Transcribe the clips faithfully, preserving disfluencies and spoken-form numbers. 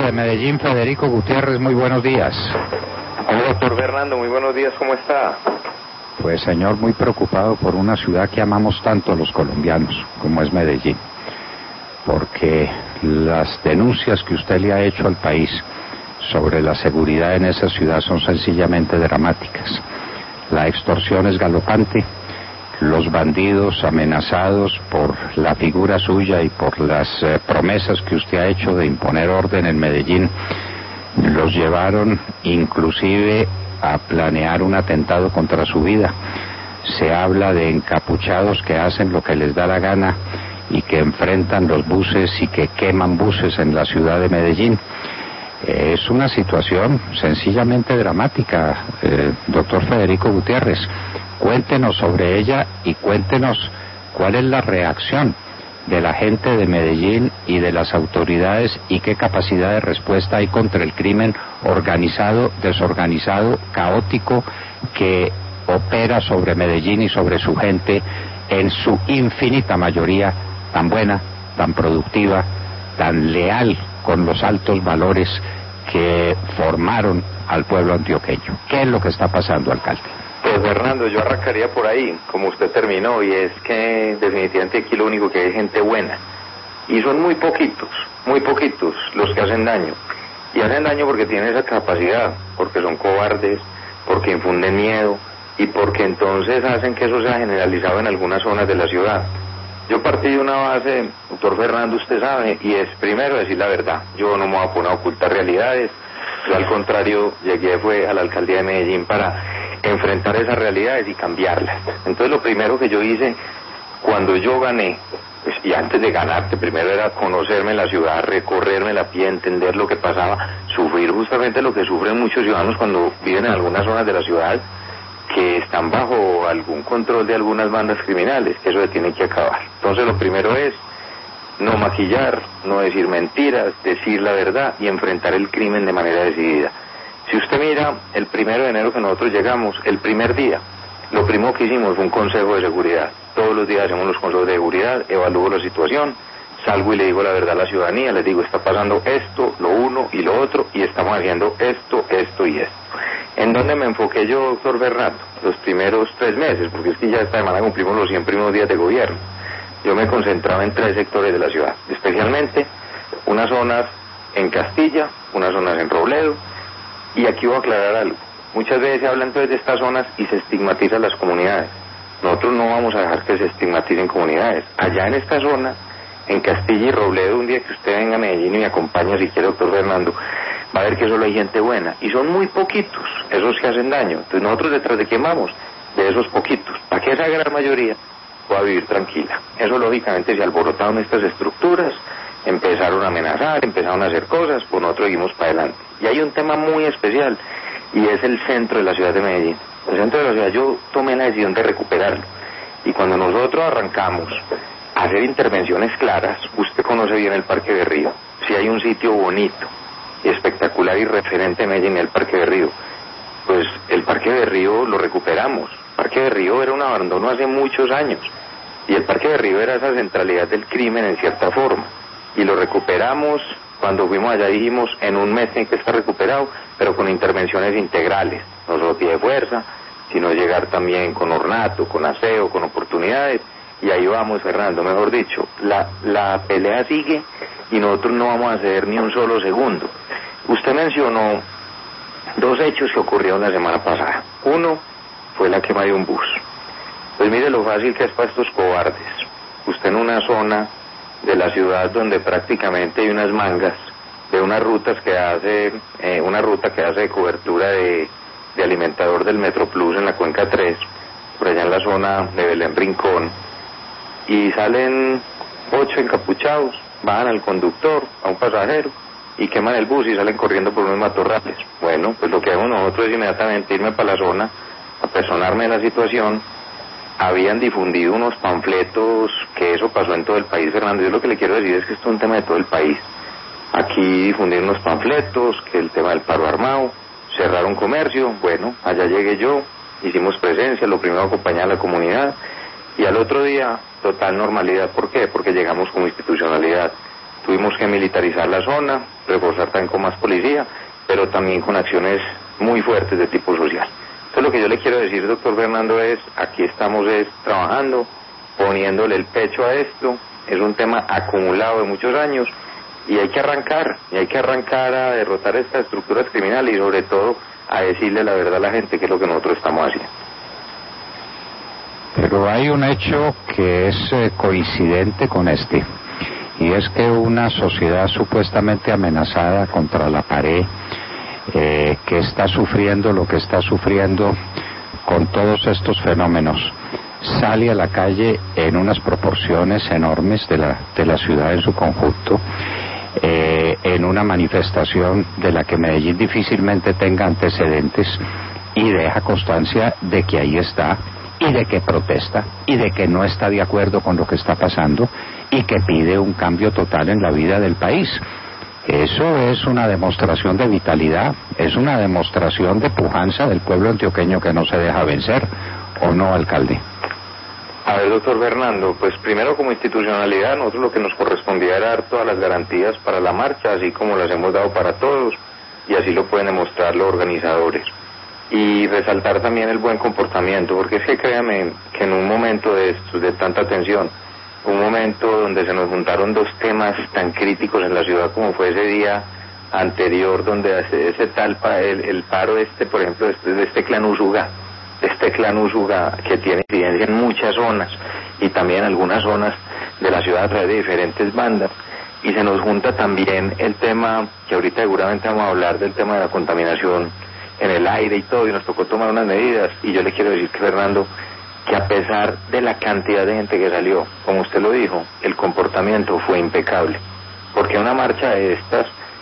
de Medellín, Federico Gutiérrez, muy buenos días. Hola, doctor Fernando, muy buenos días, ¿cómo está? Pues señor, muy preocupado por una ciudad que amamos tanto los colombianos, como es Medellín, porque las denuncias que usted le ha hecho al país sobre la seguridad en esa ciudad son sencillamente dramáticas. La extorsión es galopante, los bandidos amenazados por la figura suya y por las eh, promesas que usted ha hecho de imponer orden en Medellín, los llevaron inclusive a planear un atentado contra su vida. Se habla de encapuchados que hacen lo que les da la gana y que enfrentan los buses y que queman buses en la ciudad de Medellín. Eh, es una situación sencillamente dramática, eh, doctor Federico Gutiérrez. Cuéntenos sobre ella y cuéntenos cuál es la reacción de la gente de Medellín y de las autoridades y qué capacidad de respuesta hay contra el crimen organizado, desorganizado, caótico que opera sobre Medellín y sobre su gente en su infinita mayoría tan buena, tan productiva, tan leal con los altos valores que formaron al pueblo antioqueño. ¿Qué es lo que está pasando, alcalde? Pues Fernando, yo arrancaría por ahí, como usted terminó, y es que definitivamente aquí lo único que hay es gente buena. Y son muy poquitos, muy poquitos los que hacen daño. Y hacen daño porque tienen esa capacidad, porque son cobardes, porque infunden miedo, y porque entonces hacen que eso sea generalizado en algunas zonas de la ciudad. Yo partí de una base, doctor Fernando, usted sabe, y es primero decir la verdad. Yo no me voy a poner a ocultar realidades. Yo al contrario llegué fue a la alcaldía de Medellín para enfrentar esas realidades y cambiarlas. Entonces lo primero que yo hice cuando yo gané, pues, y antes de ganar, que primero era conocerme la ciudad, recorrerme la pie, entender lo que pasaba, sufrir justamente lo que sufren muchos ciudadanos cuando viven en algunas zonas de la ciudad que están bajo algún control de algunas bandas criminales, que eso se tiene que acabar. Entonces lo primero es no maquillar, no decir mentiras, decir la verdad y enfrentar el crimen de manera decidida. Si usted mira, el primero de enero que nosotros llegamos, el primer día, lo primero que hicimos fue un consejo de seguridad. Todos los días hacemos los consejos de seguridad, evalúo la situación, salgo y le digo la verdad a la ciudadanía, les digo, está pasando esto, lo uno y lo otro, y estamos haciendo esto, esto y esto. ¿En dónde me enfoqué yo, doctor Bernardo? Los primeros tres meses, porque es que ya esta semana cumplimos los cien primeros días de gobierno. Yo me concentraba en tres sectores de la ciudad, especialmente unas zonas en Castilla, unas zonas en Robledo, y aquí voy a aclarar algo. Muchas veces se habla entonces de estas zonas y se estigmatizan las comunidades. Nosotros no vamos a dejar que se estigmaticen comunidades. Allá en esta zona, en Castilla y Robledo, un día que usted venga a Medellín y me acompañe si quiere, doctor Fernando, va a ver que solo hay gente buena, y son muy poquitos esos que hacen daño. Entonces nosotros detrás de qué vamos, de esos poquitos, para que esa gran mayoría pueda vivir tranquila. Eso lógicamente se alborotaron estas estructuras, empezaron a amenazar, empezaron a hacer cosas, pues nosotros seguimos para adelante. Y hay un tema muy especial, y es el centro de la ciudad de Medellín. El centro de la ciudad yo tomé la decisión de recuperarlo, y cuando nosotros arrancamos a hacer intervenciones claras, usted conoce bien el Parque de Río, si hay un sitio bonito, espectacular y referente en Medellín, el Parque de Río, pues el Parque de Río lo recuperamos. El Parque de Río era un abandono hace muchos años, y el Parque de Río era esa centralidad del crimen en cierta forma, y lo recuperamos. Cuando fuimos allá dijimos, en un mes tiene que estar recuperado, pero con intervenciones integrales, no solo pie de fuerza, sino llegar también con ornato, con aseo, con oportunidades, y ahí vamos, Fernando, mejor dicho, la, la pelea sigue, y nosotros no vamos a ceder ni un solo segundo. Usted mencionó dos hechos que ocurrieron la semana pasada. Uno fue la quema de un bus. Pues mire lo fácil que es para estos cobardes. Usted en una zona de la ciudad donde prácticamente hay unas mangas de unas rutas que hace, eh, una ruta que hace de cobertura de, de alimentador del Metroplus en la Cuenca tres, por allá en la zona de Belén Rincón, y salen ocho encapuchados, bajan al conductor, a un pasajero, y queman el bus y salen corriendo por unos matorrales. Bueno, pues lo que hacemos nosotros es inmediatamente irme para la zona, a personarme de la situación. Habían difundido unos panfletos, que eso pasó en todo el país, Fernando. Yo lo que le quiero decir es que esto es un tema de todo el país. Aquí difundieron unos panfletos, que el tema del paro armado, cerraron comercio. Bueno, allá llegué yo, hicimos presencia, lo primero acompañar a la comunidad, y al otro día, total normalidad. ¿Por qué? Porque llegamos como institucionalidad. tuvimos que militarizar la zona, reforzar también con más policía, pero también con acciones muy fuertes de tipo social. Entonces lo que yo le quiero decir, doctor Fernando, es, aquí estamos es, trabajando, poniéndole el pecho a esto, es un tema acumulado de muchos años, y hay que arrancar, y hay que arrancar a derrotar estas estructuras criminales y sobre todo a decirle la verdad a la gente que es lo que nosotros estamos haciendo. Pero hay un hecho que es eh, coincidente con este, y es que una sociedad supuestamente amenazada contra la pared, eh, que está sufriendo lo que está sufriendo con todos estos fenómenos, sale a la calle en unas proporciones enormes de la, de la ciudad en su conjunto, eh, en una manifestación de la que Medellín difícilmente tenga antecedentes, y deja constancia de que ahí está, y de que protesta, y de que no está de acuerdo con lo que está pasando, y que pide un cambio total en la vida del país. Eso es una demostración de vitalidad, es una demostración de pujanza del pueblo antioqueño que no se deja vencer, ¿o no, alcalde? A ver, doctor Fernando, pues primero como institucionalidad, nosotros lo que nos correspondía era dar todas las garantías para la marcha, así como las hemos dado para todos, y así lo pueden demostrar los organizadores. Y resaltar también el buen comportamiento, porque es que créame que en un momento de estos, de tanta tensión, un momento donde se nos juntaron dos temas tan críticos en la ciudad como fue ese día anterior, donde ese, ese tal, el, el paro este, por ejemplo, este, de este clan Usuga, este clan Usuga que tiene incidencia en muchas zonas y también en algunas zonas de la ciudad a través de diferentes bandas, y se nos junta también el tema que ahorita seguramente vamos a hablar del tema de la contaminación en el aire y todo, y nos tocó tomar unas medidas, y yo le quiero decir que Fernando, que a pesar de la cantidad de gente que salió, como usted lo dijo, el comportamiento fue impecable, porque una marcha de estas,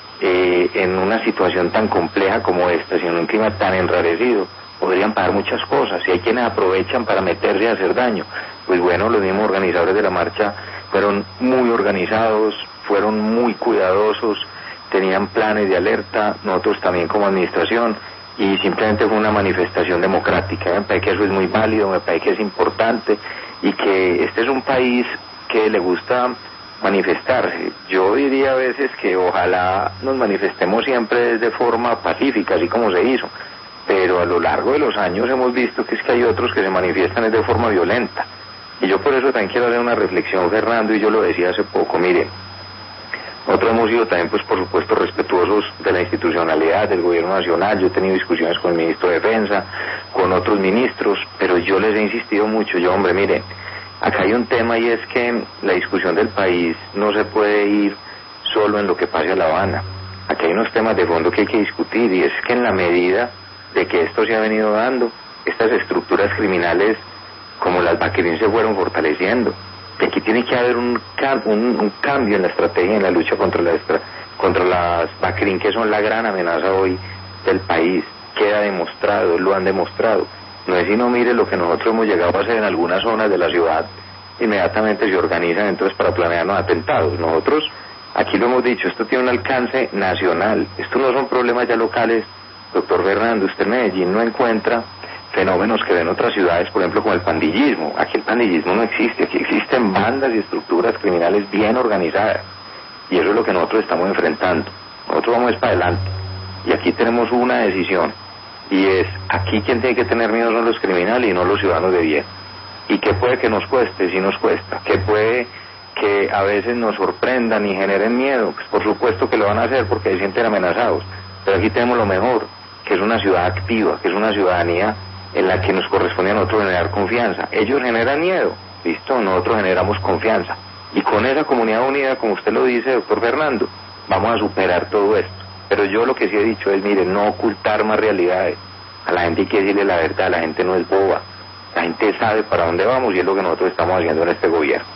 eh, en una situación tan compleja como esta, y en un clima tan enrarecido, podrían pagar muchas cosas, y hay quienes aprovechan para meterse a hacer daño. Pues bueno, los mismos organizadores de la marcha fueron muy organizados, fueron muy cuidadosos, tenían planes de alerta, nosotros también como administración, y simplemente fue una manifestación democrática. Me parece que eso es muy válido, me parece que es importante, y que este es un país que le gusta manifestarse. Yo diría a veces que ojalá nos manifestemos siempre de forma pacífica, así como se hizo, pero a lo largo de los años hemos visto que es que hay otros que se manifiestan de forma violenta, y yo por eso también quiero hacer una reflexión, Fernando, y yo lo decía hace poco. Mire, nosotros hemos sido también, pues por supuesto, respetuosos de la institucionalidad del gobierno nacional. Yo he tenido discusiones con el ministro de Defensa, con otros ministros, pero yo les he insistido mucho. Yo, hombre, mire, acá hay un tema, y es que la discusión del país no se puede ir solo en lo que pase a La Habana. Aquí hay unos temas de fondo que hay que discutir, y es que en la medida de que esto se ha venido dando, estas estructuras criminales como las Bacrín se fueron fortaleciendo. Y aquí tiene que haber un, un, un cambio en la estrategia en la lucha contra, la, contra las Bacrín, que son la gran amenaza hoy del país. Queda demostrado, lo han demostrado. No es sino, mire, lo que nosotros hemos llegado a hacer en algunas zonas de la ciudad, inmediatamente se organizan entonces para planearnos atentados. Nosotros, aquí lo hemos dicho, esto tiene un alcance nacional, esto no son problemas ya locales. Doctor Fernando, usted en Medellín no encuentra fenómenos que ven otras ciudades, por ejemplo, como el pandillismo. Aquí el pandillismo no existe, aquí existen bandas y estructuras criminales bien organizadas, y eso es lo que nosotros estamos enfrentando. Nosotros vamos para adelante, y aquí tenemos una decisión, y es, aquí quien tiene que tener miedo son los criminales y no los ciudadanos de bien. Y que puede que nos cueste, si nos cuesta, que puede que a veces nos sorprendan y generen miedo, pues por supuesto que lo van a hacer porque se sienten amenazados, pero aquí tenemos lo mejor, que es una ciudad activa, que es una ciudadanía en la que nos corresponde a nosotros generar confianza. Ellos generan miedo, listo, nosotros generamos confianza, y con esa comunidad unida, como usted lo dice, doctor Fernando, vamos a superar todo esto. Pero yo lo que sí he dicho es, mire, no ocultar más realidades. A la gente hay que decirle la verdad, la gente no es boba, la gente sabe para dónde vamos, y es lo que nosotros estamos haciendo en este gobierno.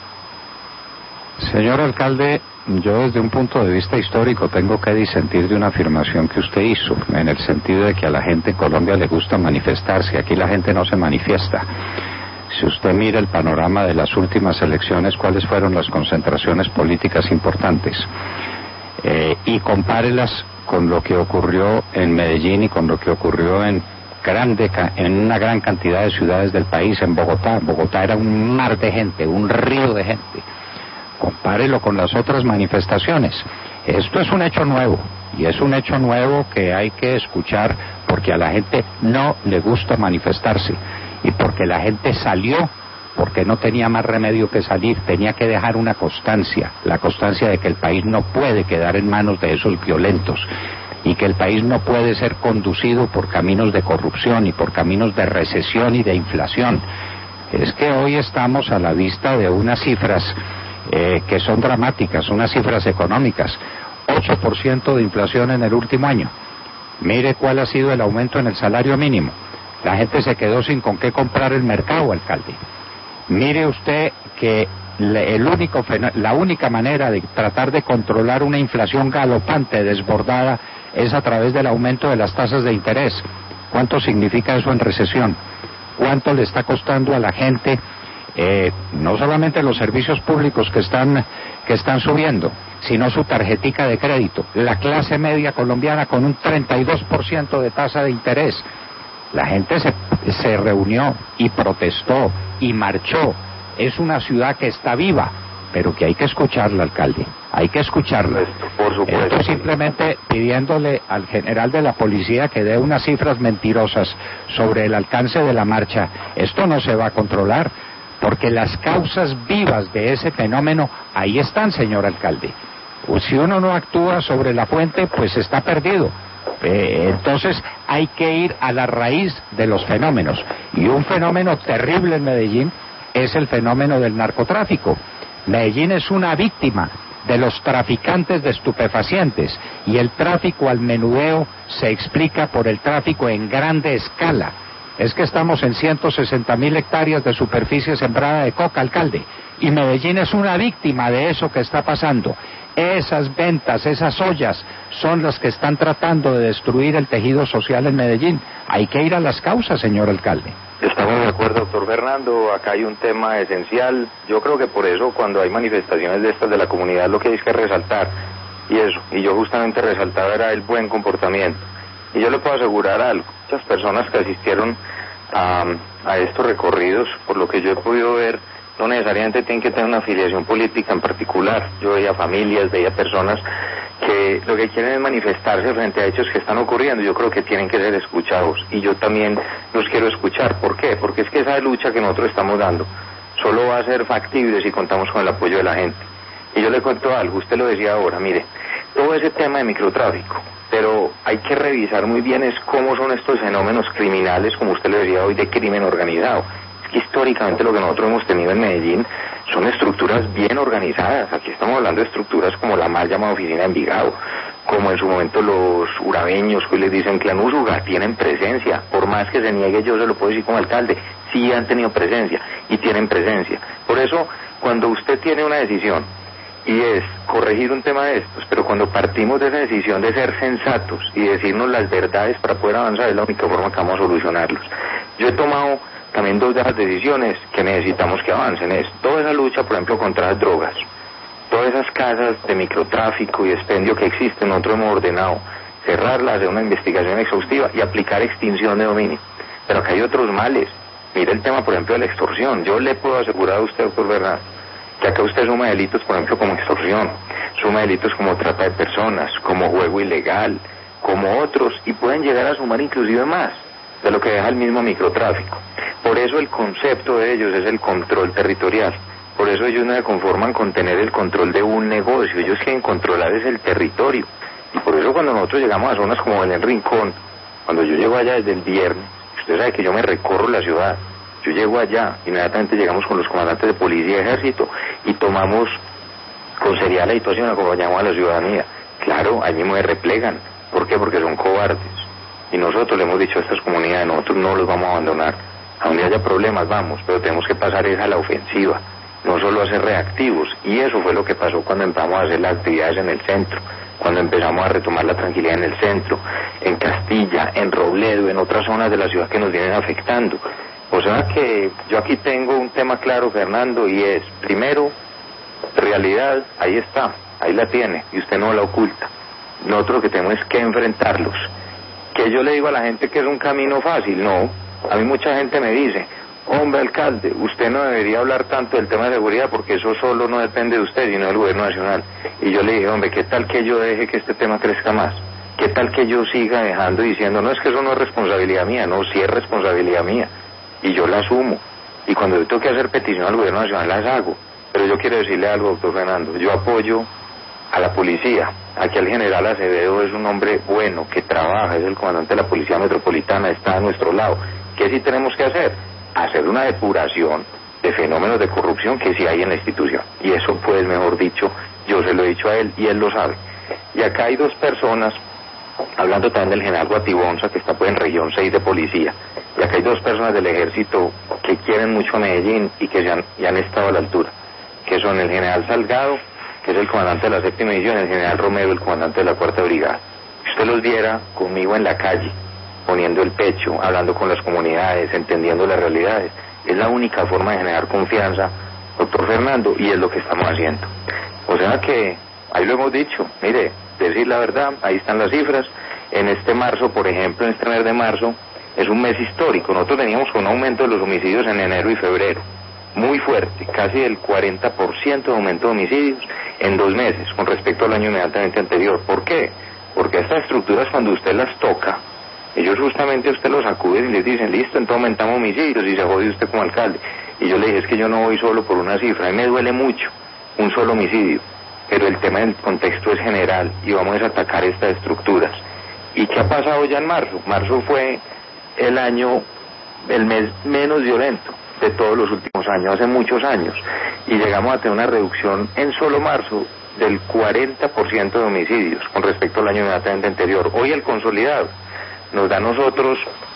Señor alcalde, yo desde un punto de vista histórico tengo que disentir de una afirmación que usted hizo, en el sentido de que a la gente en Colombia le gusta manifestarse. Aquí la gente no se manifiesta. Si usted mira el panorama de las últimas elecciones, cuáles fueron las concentraciones políticas importantes, eh, y compárelas con lo que ocurrió en Medellín y con lo que ocurrió en, grande, en una gran cantidad de ciudades del país, en Bogotá. Bogotá era un mar de gente, un río de gente. compárelo con las otras manifestaciones. Esto es un hecho nuevo, y es un hecho nuevo que hay que escuchar porque a la gente no le gusta manifestarse, y porque la gente salió porque no tenía más remedio que salir, tenía que dejar una constancia, la constancia de que el país no puede quedar en manos de esos violentos, y que el país no puede ser conducido por caminos de corrupción y por caminos de recesión y de inflación. Es que hoy estamos a la vista de unas cifras eh, que son dramáticas, unas cifras económicas, ocho por ciento de inflación en el último año. Mire cuál ha sido el aumento en el salario mínimo. La gente se quedó sin con qué comprar el mercado, alcalde. Mire usted que el único, la única manera de tratar de controlar una inflación galopante, desbordada, es a través del aumento de las tasas de interés. ¿Cuánto significa eso en recesión? ¿Cuánto le está costando a la gente, eh, no solamente los servicios públicos que están, que están subiendo, sino su tarjetica de crédito? La clase media colombiana con un treinta y dos por ciento de tasa de interés. La gente se, se reunió y protestó y marchó. Es una ciudad que está viva, pero que hay que escucharla, alcalde. Hay que escucharla. Por supuesto. Esto simplemente pidiéndole al general de la policía que dé unas cifras mentirosas sobre el alcance de la marcha. Esto no se va a controlar, porque las causas vivas de ese fenómeno ahí están, señor alcalde. Pues si uno no actúa sobre la fuente, pues está perdido. Eh, entonces hay que ir a la raíz de los fenómenos, y un fenómeno terrible en Medellín es el fenómeno del narcotráfico. Medellín es una víctima de los traficantes de estupefacientes, y el tráfico al menudeo se explica por el tráfico en grande escala. Es que estamos en ciento sesenta mil hectáreas de superficie sembrada de coca, alcalde, y Medellín es una víctima de eso que está pasando. Esas ventas, esas ollas, son las que están tratando de destruir el tejido social en Medellín. Hay que ir a las causas, señor alcalde. Estamos de acuerdo, doctor Fernando. Acá hay un tema esencial. Yo creo que por eso, cuando hay manifestaciones de estas de la comunidad, lo que hay que resaltar, y eso, y yo justamente resaltaba era el buen comportamiento. Y yo le puedo asegurar algo: muchas personas que asistieron a, a estos recorridos, por lo que yo he podido ver, no necesariamente tienen que tener una afiliación política en particular. Yo veía familias, veía personas que lo que quieren es manifestarse frente a hechos que están ocurriendo. Yo creo que tienen que ser escuchados, y yo también los quiero escuchar. ¿Por qué? Porque es que esa lucha que nosotros estamos dando solo va a ser factible si contamos con el apoyo de la gente. Y yo le cuento algo, usted lo decía ahora, mire, todo ese tema de microtráfico, pero hay que revisar muy bien es cómo son estos fenómenos criminales, como usted lo decía hoy, de crimen organizado. Históricamente lo que nosotros hemos tenido en Medellín son estructuras bien organizadas. Aquí estamos hablando de estructuras como la mal llamada Oficina de Envigado, como en su momento los urabeños, que hoy les dicen Clan Úsuga, tienen presencia. Por más que se niegue, yo se lo puedo decir como alcalde, sí han tenido presencia y tienen presencia. Por eso, cuando usted tiene una decisión y es corregir un tema de estos, pero cuando partimos de esa decisión de ser sensatos y decirnos las verdades para poder avanzar, es la única forma que vamos a solucionarlos. Yo he tomado también dos de las decisiones que necesitamos que avancen. Es toda esa lucha, por ejemplo, contra las drogas, todas esas casas de microtráfico y expendio que existen. Nosotros hemos ordenado cerrarlas, hacer una investigación exhaustiva y aplicar extinción de dominio. Pero acá hay otros males. Mire el tema, por ejemplo, de la extorsión. Yo le puedo asegurar a usted, doctor Bernal, que acá usted suma delitos, por ejemplo, como extorsión, suma delitos como trata de personas, como juego ilegal, como otros, y pueden llegar a sumar inclusive más de lo que deja el mismo microtráfico. Por eso el concepto de ellos es el control territorial. Por eso ellos no se conforman con tener el control de un negocio, ellos quieren controlar es el territorio. Y por eso cuando nosotros llegamos a zonas como en el Rincón, cuando yo llego allá desde el viernes, usted sabe que yo me recorro la ciudad, yo llego allá, inmediatamente llegamos con los comandantes de policía y ejército y tomamos con seriedad la situación, acompañamos a la ciudadanía. Claro, ahí mismo se replegan. ¿Por qué? Porque son cobardes. Y nosotros le hemos dicho a estas comunidades, nosotros no los vamos a abandonar. A donde haya problemas vamos, pero tenemos que pasar es a la ofensiva, no solo a ser reactivos. Y eso fue lo que pasó cuando empezamos a hacer las actividades en el centro, cuando empezamos a retomar la tranquilidad en el centro, en Castilla, en Robledo, en otras zonas de la ciudad que nos vienen afectando. O sea que yo aquí tengo un tema claro, Fernando, y es, primero, realidad, ahí está, ahí la tiene, y usted no la oculta. Nosotros lo que tenemos es que enfrentarlos. Que yo le digo a la gente que es un camino fácil, no. A mí mucha gente me dice, hombre alcalde, usted no debería hablar tanto del tema de seguridad porque eso solo no depende de usted, sino del gobierno nacional. Y yo le dije, hombre, ¿qué tal que yo deje que este tema crezca más? ¿Qué tal que yo siga dejando diciendo, no, es que eso no es responsabilidad mía? No, sí es responsabilidad mía, y yo la asumo. Y cuando yo tengo que hacer petición al gobierno nacional, las hago. Pero yo quiero decirle algo, doctor Fernando, yo apoyo a la policía. Aquí el general Acevedo es un hombre bueno, que trabaja, es el comandante de la Policía Metropolitana, está a nuestro lado. ¿Qué sí tenemos que hacer? Hacer una depuración de fenómenos de corrupción que sí hay en la institución. Y eso, pues, mejor dicho, yo se lo he dicho a él y él lo sabe. Y acá hay dos personas, hablando también del general Guatibonza, que está pues en región seis de policía, y acá hay dos personas del ejército que quieren mucho a Medellín y que se han, y han estado a la altura, que son el general Salgado, que es el comandante de la séptima división, y el general Romero, el comandante de la cuarta brigada. Si usted los viera conmigo en la calle, poniendo el pecho, hablando con las comunidades, entendiendo las realidades, es la única forma de generar confianza, doctor Fernando, y es lo que estamos haciendo. O sea que, ahí lo hemos dicho, mire, decir la verdad, ahí están las cifras. En este marzo, por ejemplo, en este mes de marzo, es un mes histórico. Nosotros teníamos un aumento de los homicidios en enero y febrero, muy fuerte, casi el cuarenta por ciento de aumento de homicidios en dos meses, con respecto al año inmediatamente anterior. ¿Por qué? Porque estas estructuras, cuando usted las toca, ellos justamente a usted los acuden y les dicen, listo, entonces aumentamos homicidios, y se jode usted como alcalde. Y yo le dije, es que yo no voy solo por una cifra, a mí me duele mucho un solo homicidio, pero el tema del contexto es general y vamos a atacar estas estructuras. ¿Y qué ha pasado ya en marzo? Marzo fue el año, el mes menos violento de todos los últimos años, hace muchos años, y llegamos a tener una reducción en solo marzo del cuarenta por ciento de homicidios con respecto al año inmediatamente anterior. Hoy el consolidado nos da a nosotros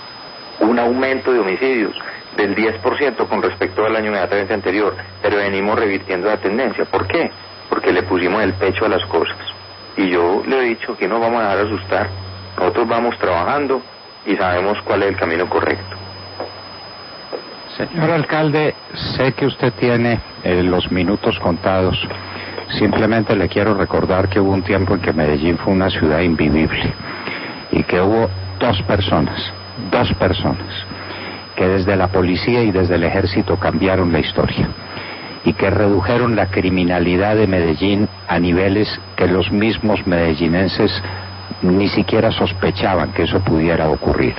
un aumento de homicidios del diez por ciento con respecto al año inmediatamente anterior, pero venimos revirtiendo la tendencia. ¿Por qué? Porque le pusimos el pecho a las cosas. Y yo le he dicho que no vamos a dejar asustar, nosotros vamos trabajando y sabemos cuál es el camino correcto. Señor alcalde, sé que usted tiene eh, los minutos contados. Simplemente le quiero recordar que hubo un tiempo en que Medellín fue una ciudad invivible y que hubo dos personas, dos personas, que desde la policía y desde el ejército cambiaron la historia y que redujeron la criminalidad de Medellín a niveles que los mismos medellinenses ni siquiera sospechaban que eso pudiera ocurrir.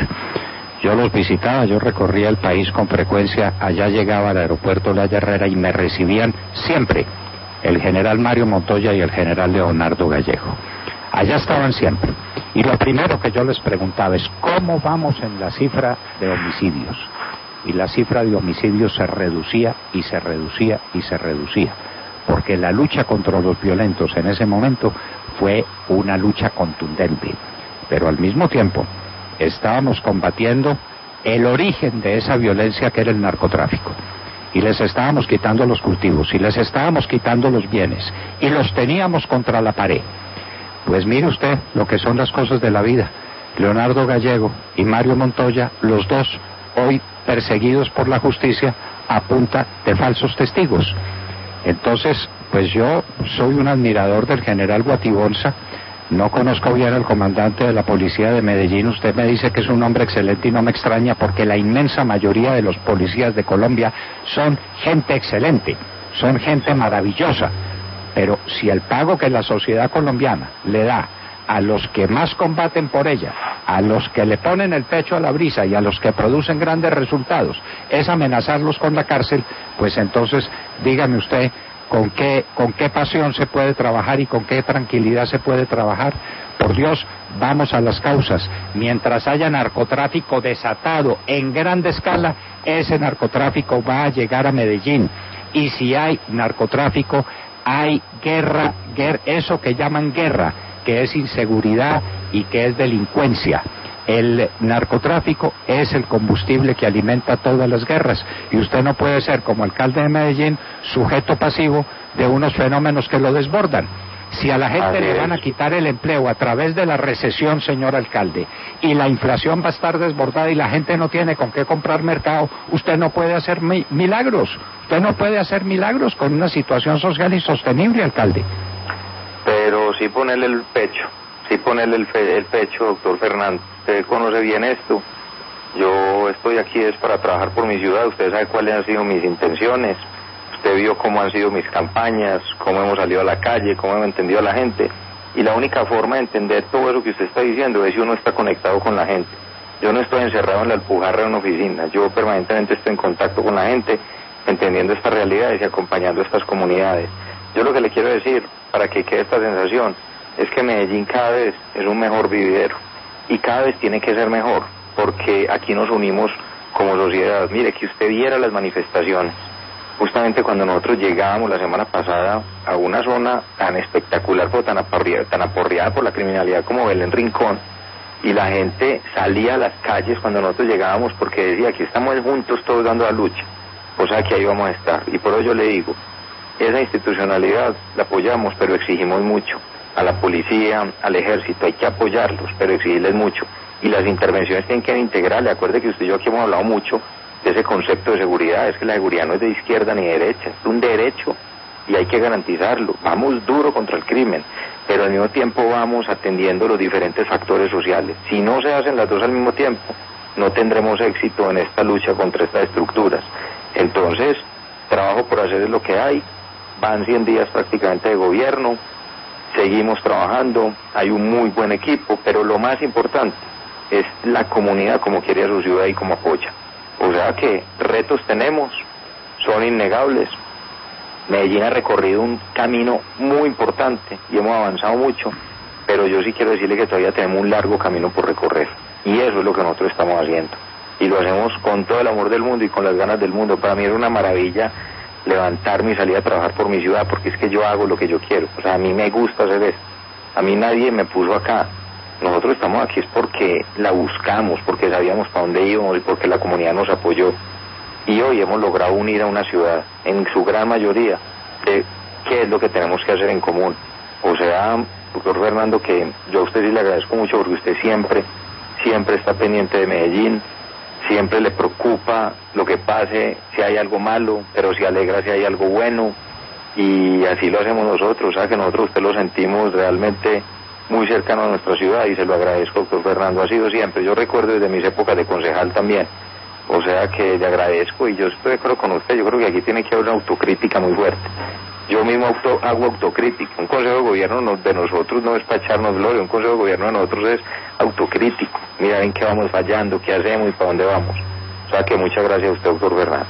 Yo los visitaba, yo recorría el país con frecuencia, allá llegaba al aeropuerto La Herrera y me recibían siempre el general Mario Montoya y el general Leonardo Gallego. Allá estaban siempre. Y lo primero que yo les preguntaba es, ¿cómo vamos en la cifra de homicidios? Y la cifra de homicidios se reducía y se reducía y se reducía, porque la lucha contra los violentos en ese momento fue una lucha contundente. Pero al mismo tiempo estábamos combatiendo el origen de esa violencia, que era el narcotráfico, y les estábamos quitando los cultivos, y les estábamos quitando los bienes, y los teníamos contra la pared. Pues mire usted lo que son las cosas de la vida. Leonardo Gallego y Mario Montoya, los dos hoy perseguidos por la justicia a punta de falsos testigos. Entonces, pues yo soy un admirador del general Guatibonza. No conozco bien al comandante de la policía de Medellín. Usted me dice que es un hombre excelente y no me extraña, porque la inmensa mayoría de los policías de Colombia son gente excelente, son gente maravillosa. Pero si el pago que la sociedad colombiana le da a los que más combaten por ella, a los que le ponen el pecho a la brisa y a los que producen grandes resultados, es amenazarlos con la cárcel, pues entonces dígame usted con qué, con qué pasión se puede trabajar y con qué tranquilidad se puede trabajar. Por Dios, vamos a las causas. Mientras haya narcotráfico desatado en grande escala, ese narcotráfico va a llegar a Medellín. Y si hay narcotráfico, hay guerra, guerra, eso que llaman guerra, que es inseguridad y que es delincuencia. El narcotráfico es el combustible que alimenta todas las guerras, y usted no puede ser, como alcalde de Medellín, sujeto pasivo de unos fenómenos que lo desbordan. Si a la gente le van a quitar el empleo a través de la recesión, señor alcalde, y la inflación va a estar desbordada y la gente no tiene con qué comprar mercado, usted no puede hacer mi milagros. Usted no puede hacer milagros con una situación social insostenible, alcalde. Pero sí ponerle el pecho, sí ponerle el, fe, el pecho, doctor Fernando. Usted conoce bien esto, Yo estoy aquí es para trabajar por mi ciudad. Usted sabe cuáles han sido mis intenciones. Usted vio cómo han sido mis campañas, cómo hemos salido a la calle, cómo hemos entendido a la gente. Y la única forma de entender todo eso que usted está diciendo es si uno está conectado con la gente. Yo no estoy encerrado en la alpujarra de una oficina. Yo permanentemente estoy en contacto con la gente, entendiendo estas realidades y acompañando a estas comunidades. Yo lo que le quiero decir, para que quede esta sensación, es que Medellín cada vez es un mejor vividero. Y cada vez tiene que ser mejor, porque aquí nos unimos como sociedad. Mire, que usted viera las manifestaciones. Justamente cuando nosotros llegábamos la semana pasada a una zona tan espectacular, pero tan aporreada, tan aporreada por la criminalidad como Belén Rincón, y la gente salía a las calles cuando nosotros llegábamos porque decía, aquí estamos juntos todos dando la lucha, o sea que ahí vamos a estar. Y por ello yo le digo, esa institucionalidad la apoyamos, pero exigimos mucho. A la policía, al ejército, hay que apoyarlos, pero exigirles mucho. Y las intervenciones tienen que ser integrales. Acuerde que usted y yo aquí hemos hablado mucho de ese concepto de seguridad. Es que la seguridad no es de izquierda ni de derecha, es un derecho y hay que garantizarlo. Vamos duro contra el crimen, pero al mismo tiempo vamos atendiendo los diferentes factores sociales. Si no se hacen las dos al mismo tiempo, no tendremos éxito en esta lucha contra estas estructuras. Entonces, trabajo por hacer es lo que hay. Van cien días prácticamente de gobierno, seguimos trabajando, hay un muy buen equipo, pero lo más importante es la comunidad como quiere a su ciudad y como apoya. O sea que retos tenemos, son innegables. Medellín ha recorrido un camino muy importante y hemos avanzado mucho, pero yo sí quiero decirle que todavía tenemos un largo camino por recorrer, y eso es lo que nosotros estamos haciendo, y lo hacemos con todo el amor del mundo y con las ganas del mundo. Para mí era una maravilla levantarme y salir a trabajar por mi ciudad, porque es que yo hago lo que yo quiero. O sea, a mí me gusta hacer esto, a mí nadie me puso acá. Nosotros estamos aquí es porque la buscamos, porque sabíamos para dónde íbamos y porque la comunidad nos apoyó. Y hoy hemos logrado unir a una ciudad, en su gran mayoría, de qué es lo que tenemos que hacer en común. O sea, doctor Fernando, que yo a usted sí le agradezco mucho porque usted siempre, siempre está pendiente de Medellín, siempre le preocupa lo que pase, si hay algo malo, pero se alegra si hay algo bueno, y así lo hacemos nosotros. O sea, que nosotros usted lo sentimos realmente muy cercano a nuestra ciudad, y se lo agradezco, doctor Fernando, ha sido siempre. Yo recuerdo desde mis épocas de concejal también. O sea que le agradezco, y yo estoy de acuerdo con usted. Yo creo que aquí tiene que haber una autocrítica muy fuerte. Yo mismo auto, hago autocrítica. Un consejo de gobierno no, de nosotros no es para echarnos gloria, un consejo de gobierno de nosotros es autocrítico. Mira en qué vamos fallando, qué hacemos y para dónde vamos. O sea que muchas gracias a usted, doctor Fernando.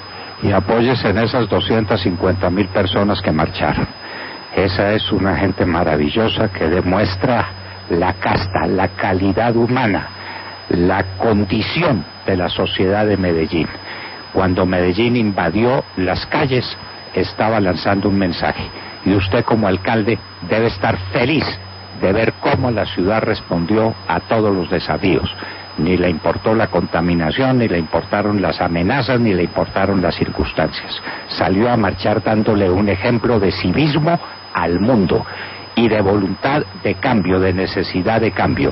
Y apóyese en esas doscientas cincuenta mil personas que marcharon. Esa es una gente maravillosa que demuestra la casta, la calidad humana, la condición de la sociedad de Medellín. Cuando Medellín invadió las calles, estaba lanzando un mensaje, y usted como alcalde debe estar feliz de ver cómo la ciudad respondió a todos los desafíos. Ni le importó la contaminación, ni le importaron las amenazas, ni le importaron las circunstancias. Salió a marchar dándole un ejemplo de civismo al mundo y de voluntad de cambio, de necesidad de cambio.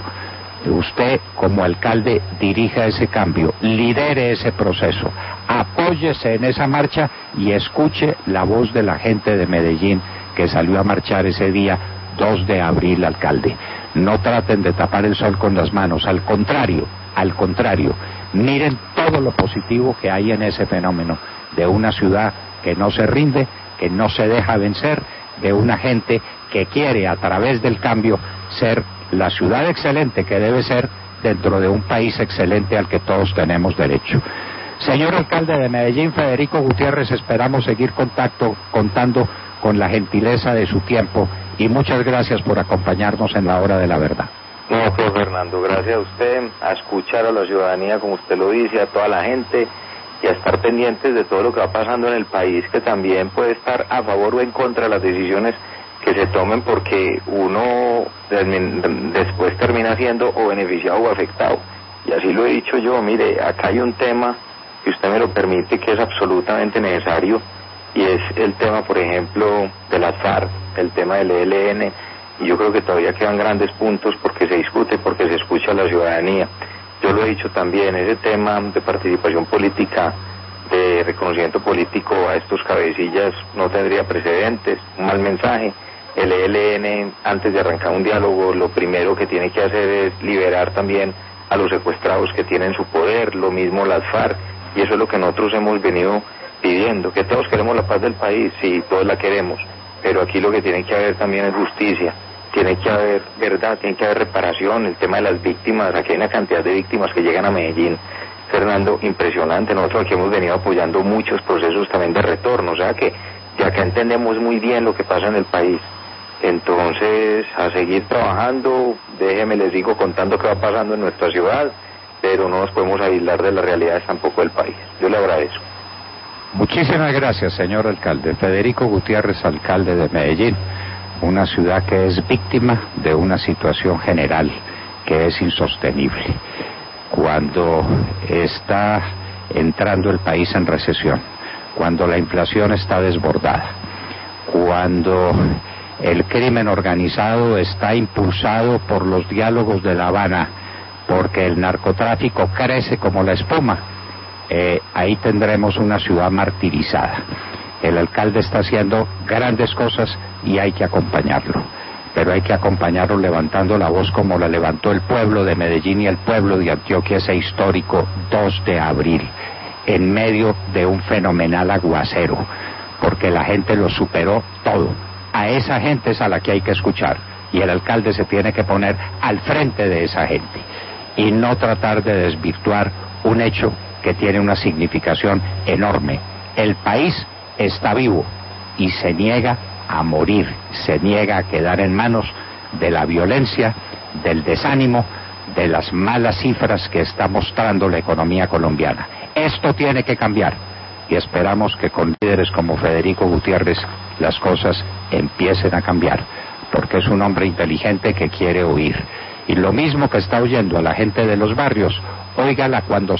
Usted como alcalde dirija ese cambio, lidere ese proceso, apóyese en esa marcha y escuche la voz de la gente de Medellín que salió a marchar ese día dos de abril, alcalde. No traten de tapar el sol con las manos, al contrario, al contrario, miren todo lo positivo que hay en ese fenómeno de una ciudad que no se rinde, que no se deja vencer, de una gente que quiere a través del cambio ser la ciudad excelente que debe ser dentro de un país excelente al que todos tenemos derecho. Señor alcalde de Medellín, Federico Gutiérrez, esperamos seguir contacto, contando con la gentileza de su tiempo, y muchas gracias por acompañarnos en la hora de la verdad. No, doctor Fernando, gracias a usted, a escuchar a la ciudadanía, como usted lo dice, a toda la gente, y a estar pendientes de todo lo que va pasando en el país, que también puede estar a favor o en contra de las decisiones que se tomen, porque uno después termina siendo o beneficiado o afectado. Y así lo he dicho yo. Mire, acá hay un tema, que usted me lo permite, que es absolutamente necesario, y es el tema, por ejemplo, de las FARC, el tema del E L N, y yo creo que todavía quedan grandes puntos porque se discute, porque se escucha a la ciudadanía. Yo lo he dicho también, ese tema de participación política, de reconocimiento político a estos cabecillas no tendría precedentes, un mal mensaje. El E L N, antes de arrancar un diálogo, lo primero que tiene que hacer es liberar también a los secuestrados que tienen su poder, lo mismo las FARC, y eso es lo que nosotros hemos venido pidiendo, que todos queremos la paz del país, sí, todos la queremos, pero aquí lo que tiene que haber también es justicia, tiene que haber verdad, tiene que haber reparación, el tema de las víctimas, aquí hay una cantidad de víctimas que llegan a Medellín, Fernando, impresionante. Nosotros aquí hemos venido apoyando muchos procesos también de retorno, o sea que ya que entendemos muy bien lo que pasa en el país. Entonces, a seguir trabajando, déjeme les digo contando qué va pasando en nuestra ciudad, pero no nos podemos aislar de las realidades tampoco del país. Yo le agradezco. Muchísimas gracias, señor alcalde. Federico Gutiérrez, alcalde de Medellín, una ciudad que es víctima de una situación general que es insostenible. Cuando está entrando el país en recesión, cuando la inflación está desbordada, cuando el crimen organizado está impulsado por los diálogos de La Habana, porque el narcotráfico crece como la espuma, eh, ahí tendremos una ciudad martirizada. El alcalde está haciendo grandes cosas y hay que acompañarlo. Pero hay que acompañarlo levantando la voz como la levantó el pueblo de Medellín y el pueblo de Antioquia ese histórico dos de abril, en medio de un fenomenal aguacero, porque la gente lo superó todo. A esa gente es a la que hay que escuchar, y el alcalde se tiene que poner al frente de esa gente, y no tratar de desvirtuar un hecho que tiene una significación enorme. El país está vivo y se niega a morir, se niega a quedar en manos de la violencia, del desánimo, de las malas cifras que está mostrando la economía colombiana. Esto tiene que cambiar y esperamos que con líderes como Federico Gutiérrez las cosas empiecen a cambiar, porque es un hombre inteligente que quiere oír. Y lo mismo que está oyendo a la gente de los barrios, óigala cuando